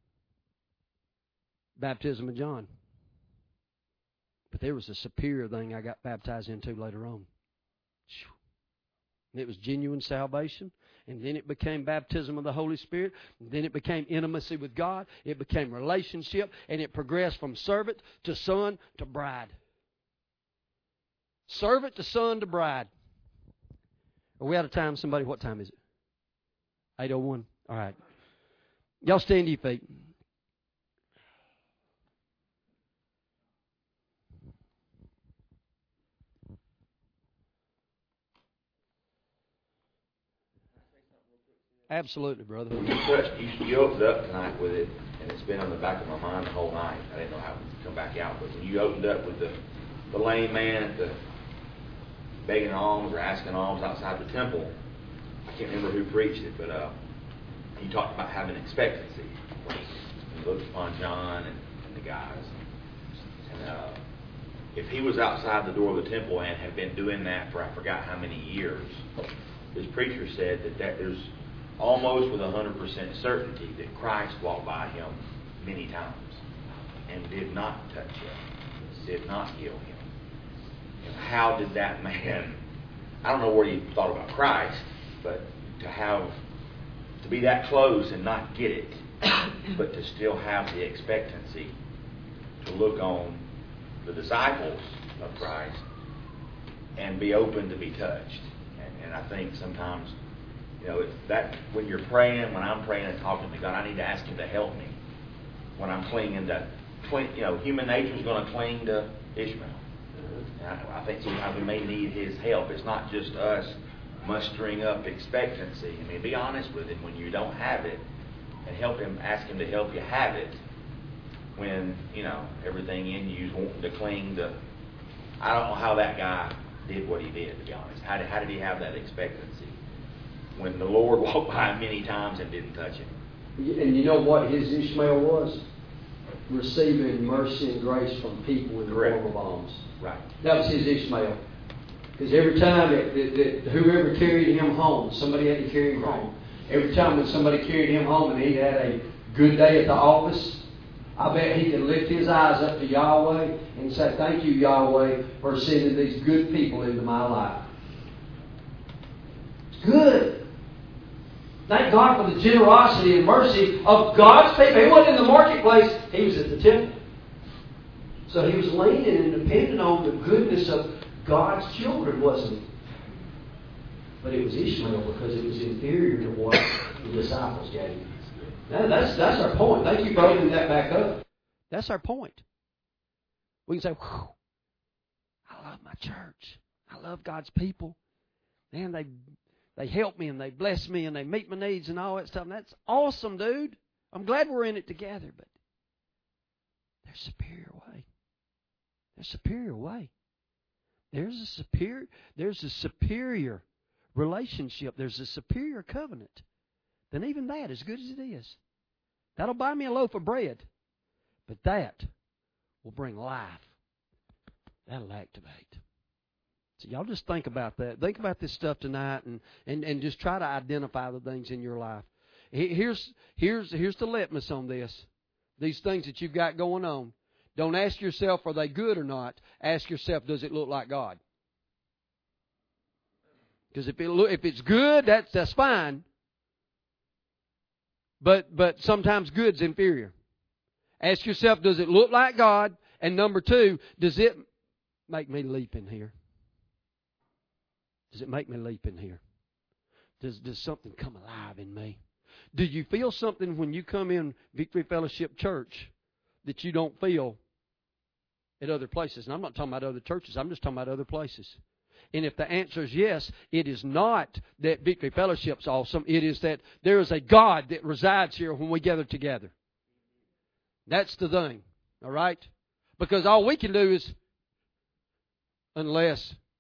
baptism of John. But there was a superior thing I got baptized into later on. And it was genuine salvation. And then it became baptism of the Holy Spirit. And then it became intimacy with God. It became relationship. And it progressed from servant to son to bride. Servant to son to bride. Are we out of time? Somebody, what time is it? 8:01. All right. Y'all stand to your feet. Absolutely, brother. You opened up tonight with it, and it's been on the back of my mind the whole night. I didn't know how it would come back out, but when you opened up with the lame man at the begging alms or asking alms outside the temple, I can't remember who preached it, but he talked about having expectancy. He looked upon John and the guys. And if he was outside the door of the temple and had been doing that for I forgot how many years, this preacher said that there's almost with 100% certainty that Christ walked by him many times and did not touch him, did not heal him. And how did that man, I don't know what he thought about Christ, but to be that close and not get it, but to still have the expectancy to look on the disciples of Christ and be open to be touched. And I think sometimes, it's that when you're praying, when I'm praying and talking to God, I need to ask Him to help me. When I'm clinging to, human nature is going to cling to Ishmael. And I think sometimes we may need His help. It's not just us mustering up expectancy. I mean, be honest with Him when you don't have it, and ask Him to help you have it. When everything in you is wanting to cling to. I don't know how that guy did what he did. To be honest, how did he have that expectancy when the Lord walked by him many times and didn't touch him? And you know what his Ishmael was? Receiving mercy and grace from people in the form of alms. Right. That was his Ishmael. Because every time that whoever carried him home, somebody had to carry him home. Every time that somebody carried him home and he had a good day at the office, I bet he could lift his eyes up to Yahweh and say, "Thank you, Yahweh, for sending these good people into my life." It's good. Thank God for the generosity and mercy of God's people. He wasn't in the marketplace. He was at the temple. So he was leaning and depending on the goodness of God's children, wasn't he? But it was Ishmael because it was inferior to what the disciples gave. Now, that's our point. Thank you for opening that back up. That's our point. We can say, "Whew, I love my church. I love God's people. Man, they help me and they bless me and they meet my needs and all that stuff. And that's awesome, dude. I'm glad we're in it together." But there's a superior way. There's a superior way. There's a superior relationship. There's a superior covenant than even that, as good as it is. That'll buy me a loaf of bread. But that will bring life. That'll activate. So y'all just think about that. Think about this stuff tonight and just try to identify the things in your life. Here's the litmus on this. These things that you've got going on. Don't ask yourself, are they good or not? Ask yourself, does it look like God? Because if it's good, that's fine. But sometimes good's inferior. Ask yourself, does it look like God? And number two, does it make me leap in here? Does it make me leap in here? Does something come alive in me? Do you feel something when you come in Victory Fellowship Church that you don't feel at other places? And I'm not talking about other churches. I'm just talking about other places. And if the answer is yes, it is not that Victory Fellowship's awesome. It is that there is a God that resides here when we gather together. That's the thing. All right? Because all we can do is, unless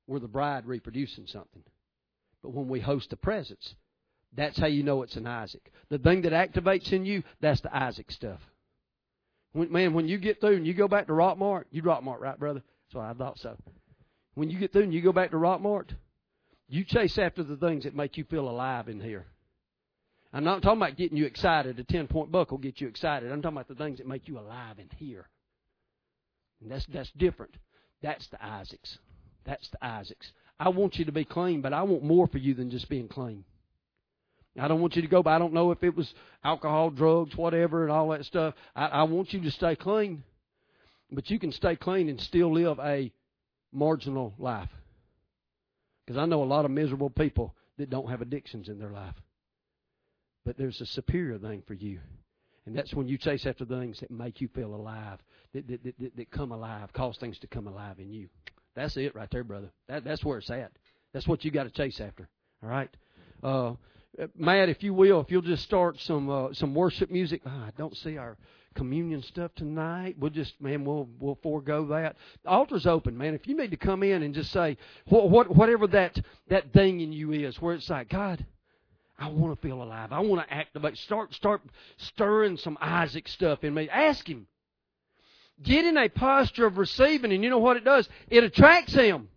we're the bride reproducing something. But when we host the presence, that's how you know it's an Isaac. The thing that activates in you, that's the Isaac stuff. When you get through and you go back to Rockmart, you Rockmart, right, brother? That's what I thought so. When you get through and you go back to Rockmart, you chase after the things that make you feel alive in here. I'm not talking about getting you excited. A 10-point buck will get you excited. I'm talking about the things that make you alive in here. And that's different. That's the Isaacs. That's the Isaacs. I want you to be clean, but I want more for you than just being clean. I don't want you to go, but I don't know if it was alcohol, drugs, whatever, and all that stuff. I want you to stay clean. But you can stay clean and still live a marginal life. Because I know a lot of miserable people that don't have addictions in their life. But there's a superior thing for you. And that's when you chase after things that make you feel alive, that come alive, cause things to come alive in you. That's it right there, brother. That's where it's at. That's what you got to chase after. All right? Matt, if you will, if you'll just start some worship music. I don't see our communion stuff tonight. We'll forego that. The altar's open, man. If you need to come in and just say whatever that thing in you is, where it's like, God, I want to feel alive. I want to activate. Start stirring some Isaac stuff in me. Ask Him. Get in a posture of receiving, and you know what it does? It attracts Him.